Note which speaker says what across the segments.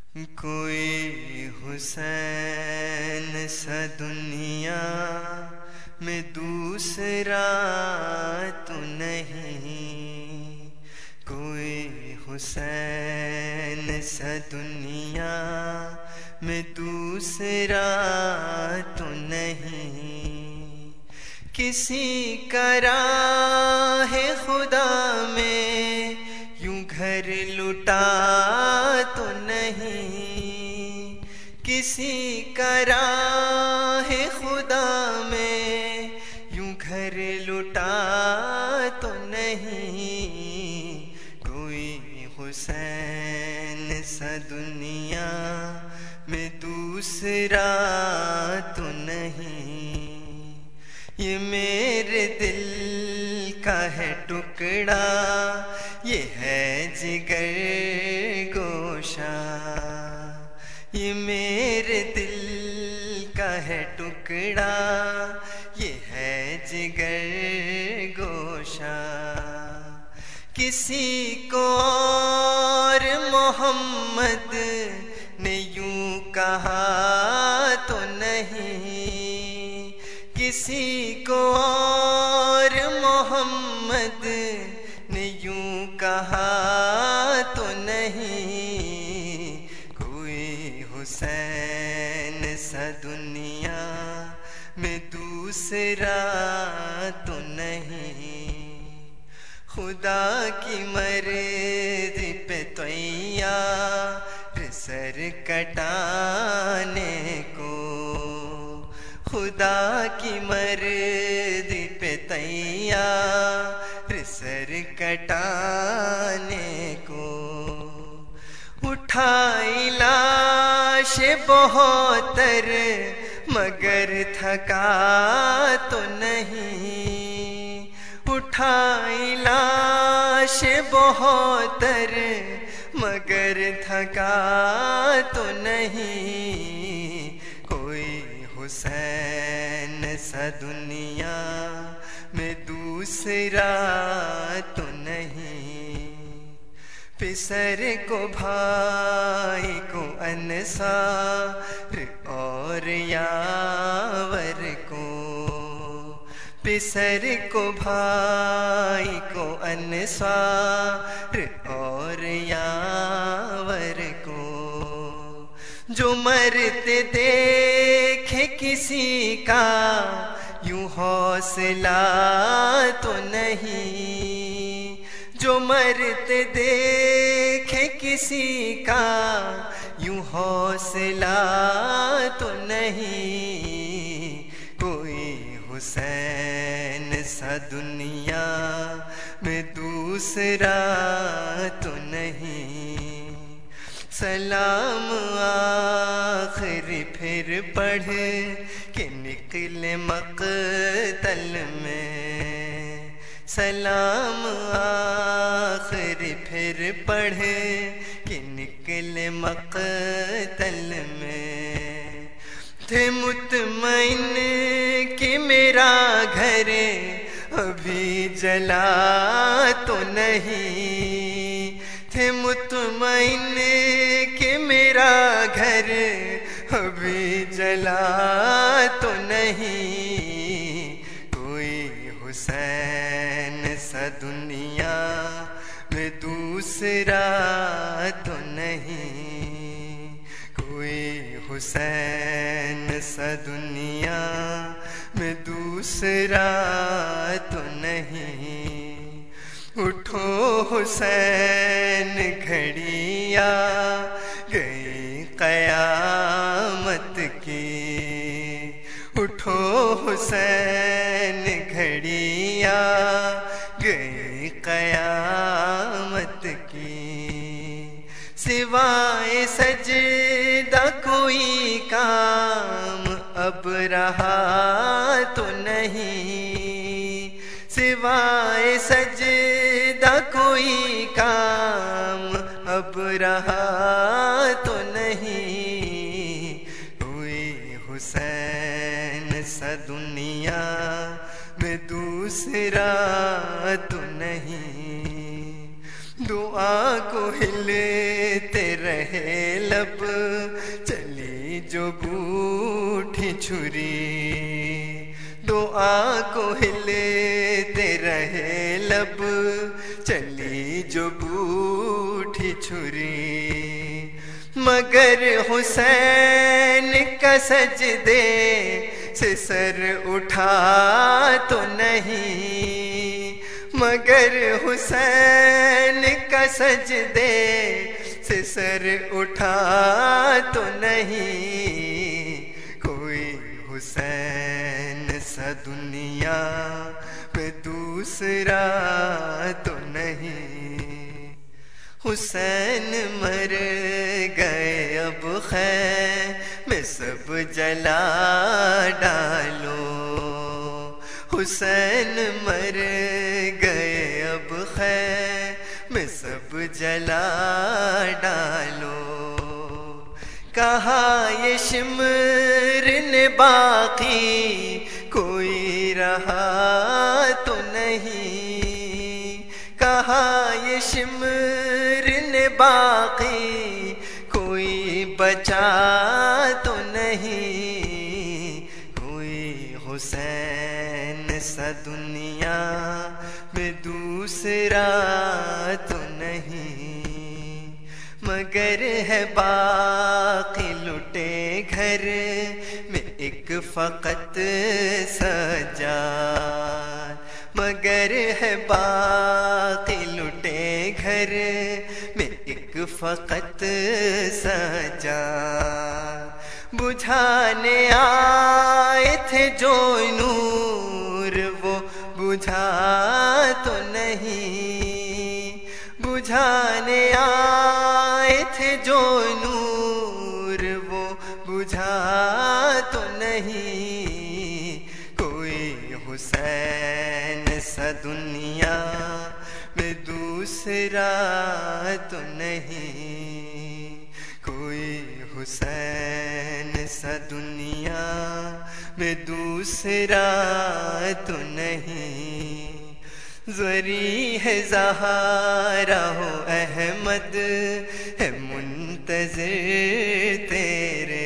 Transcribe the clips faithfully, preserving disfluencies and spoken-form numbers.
Speaker 1: کوئی حسین سا دنیا میں دوسرا تو نہیں، کوئی حسین سا دنیا میں دوسرا تو نہیں، کسی کا راہ خدا میں یوں گھر لٹا تو نہیں، کسی کا راہ خدا میں یوں گھر لٹا تو نہیں، کوئی حسین سا دنیا میں دوسرا تو نہیں، یہ میرے دل کا ہے ٹکڑا، یہ ہے جگر گوشا، یہ میرے دل کا ہے ٹکڑا، یہ ہے جگر گوشا، کسی کو اور محمد نے یوں کہا تو نہیں، کسی کو اور محمد نے یوں کہا تو نہیں، کوئی حسین سا دنیا میں دوسرا تو نہیں، خدا کی مرضی پہ تیار سر کٹانے کو، خدا کی مرضی پہ تیار سر کٹانے کو، اٹھائی لاش بہتر مگر تھکا تو نہیں، اٹھائی لاش بہتر مگر تھکا تو نہیں، کوئی حسین سا دنیا میں دوسرا تو نہیں، پسر کو بھائی کو انصار اور یاور کو، پسر کو بھائی کو انصار اور یاور کو، جو مرتے دیکھے کسی کا یوں حوصلہ تو نہیں، جو مرتے دیکھے کسی کا یوں حوصلہ تو نہیں، کوئی حسین سا دنیا میں دوسرا تو نہیں، سلام آخری پھر پڑھ کے نکلے مقتل میں، سلام آخری پھر پڑھ کے نکلے مقتل میں، تھے مطمئن کہ میرا گھر ابھی جلا تو نہیں، تھے مطمئن کہ میرا گھر ابھی جلا تو نہیں، کوئی حسین سا دنیا میں دوسرا تو نہیں، کوئی حسین سا دنیا میں دوسرا تو نہیں، اٹھو حسین گھڑی آ گئی قیامت کی، اٹھو حسین گھڑی آ گئی قیامت کی، سوائے سجدہ کوئی کام اب رہا تو نہیں، سوائے سجدہ کوئی کام اب رہا تو نہیں، کوئی حسین سا دنیا میں دوسرا تو نہیں، دعا دعا کو ہلتے رہے لب، چلی جو بوٹھی چھری، دعا کو ہلتے رہے لب، چلی جو بوٹھی چھری، مگر حسین کا سجدے سے سر اٹھا تو نہیں، مگر حسین کا سجدے سے سر اٹھا تو نہیں، کوئی حسین سا دنیا میں دوسرا تو نہیں۔ حسین مر گئے اب خیمے میں سب جلا ڈالو، حسین مر گئے اب خیمے میں سب جلا ڈالو، کہا یہ شمر نے باقی کوئی رہا تو نہیں، کہا یہ شمر نے باقی کوئی بچا تو نہیں، کوئی حسین سا دنیا میں دوسرا تو نہیں، مگر ہے باقی لٹے گھر میں ایک فقط سجاد، مگر ہے باقی لٹے گھر میں ایک فقط سجاد، بجھانے آئے تھے جو نور وہ بجھا تو نہیں، بجھانے آئے تھے جو نور وہ بجھا تو نہیں، کوئی حسین سا دنیا میں دوسرا تو نہیں، کوئی حسین سا دنیا میں دوسرا تو نہیں، زری ہے زہرا ہو احمد ہے منتظر تیرے،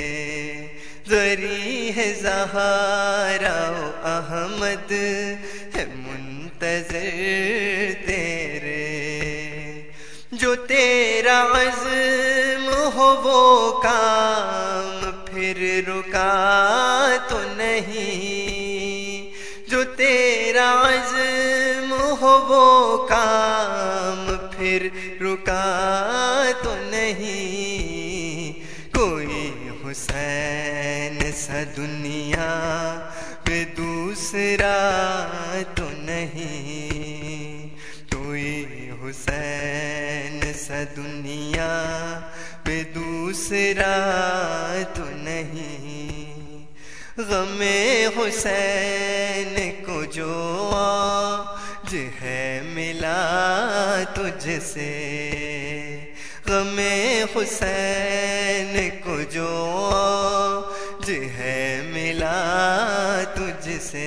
Speaker 1: زری ہے زہرا ہو احمد ہے منتظر تیرے، جو تیرا عزم ہو وہ کام پھر رکا تو نہیں، جو تیرا عزم ہو وہ کام پھر رکا تو نہیں، کوئی حسین سا دنیا میں دوسرا تو نہیں، کوئی حسین سا دنیا میں دوسرا تو نہیں، غم حسین کو جو آج ہے ملا تجھ سے، غم حسین کو جو آج ہے ملا تجھ سے،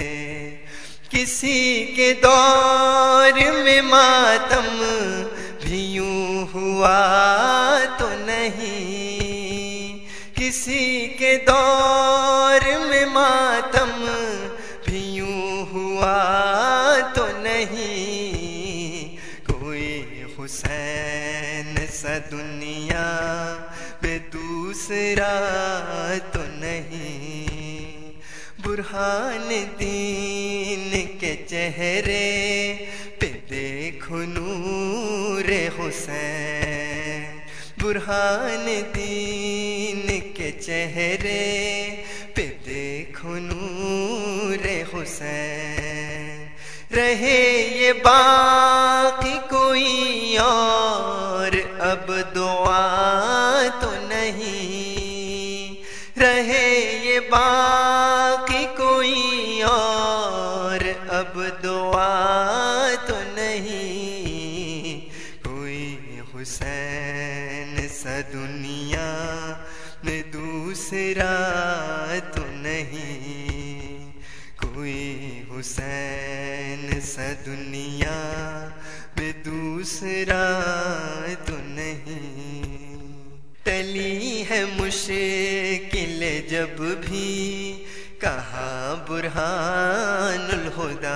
Speaker 1: کسی کے دور میں ماتم بھی یوں ہوا تو نہیں، کسی کے دور میں ماتم بھی یوں ہوا تو نہیں، کوئی حسین سا دنیا میں دوسرا تو نہیں، برہان دین کے چہرے پہ دیکھو نور حسین، برہان دین کے چہرے پہ دیکھو نور حسین، رہے یہ باقی کوئی اور اب دعا تو نہیں، رہے یہ باقی کوئی اور اب دعا تو نہیں، کوئی حسین سا دنیا میں دوسرا تو نہیں، کوئی حسین سا دنیا میں دوسرا دوسرا تو نہیں۔ ٹلی ہے مشکل جب بھی کہا برہان الہدیٰ،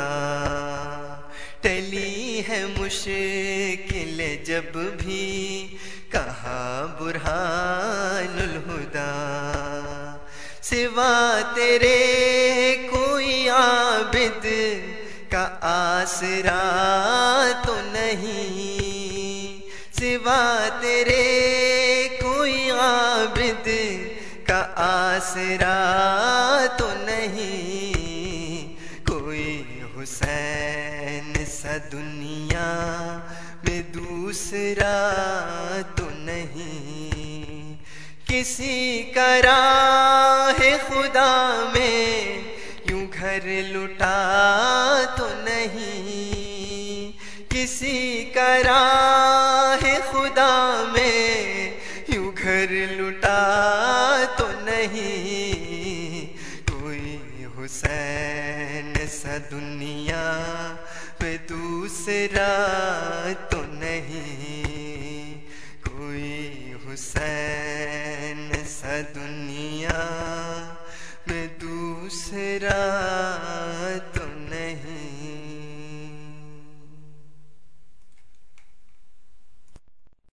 Speaker 1: ٹلی ہے مشکل جب بھی کہا برہان الہدیٰ، سوا تیرے کوئی عابد کا آسرا تو نہیں، سوا تیرے کوئی عابد کا آسرا تو نہیں، کوئی حسین سا دنیا میں دوسرا تو نہیں، کسی کا راہ خدا میں یوں گھر لٹا تو نہیں، کسی کا راہ خدا میں یوں گھر لٹا تو نہیں، کوئی حسین سا دنیا میں دوسرا تو نہیں، کوئی حسین سا دنیا میں دوسرا